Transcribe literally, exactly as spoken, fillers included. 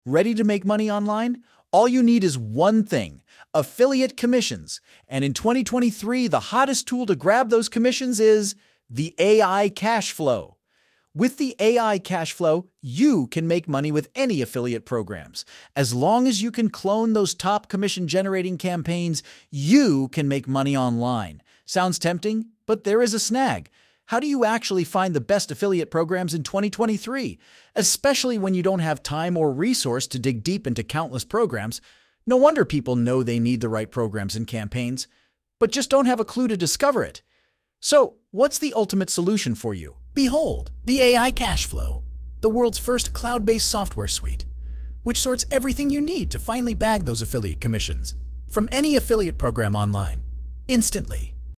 Ready to make money online? All you need is one thing: affiliate commissions. And in twenty twenty-three, the hottest tool to grab those commissions is the A I cash flow. With the A I cash flow, you can make money with any affiliate programs. As long as you can clone those top commission-generating campaigns, you can make money online. Sounds tempting, but there is a snag. How do you actually find the best affiliate programs in twenty twenty-three? Especially when you don't have time or resource to dig deep into countless programs. No wonder people know they need the right programs and campaigns, but just don't have a clue to discover it. So, what's the ultimate solution for you? Behold, the A I Cashflow, the world's first cloud-based software suite, which sorts everything you need to finally bag those affiliate commissions from any affiliate program online, instantly.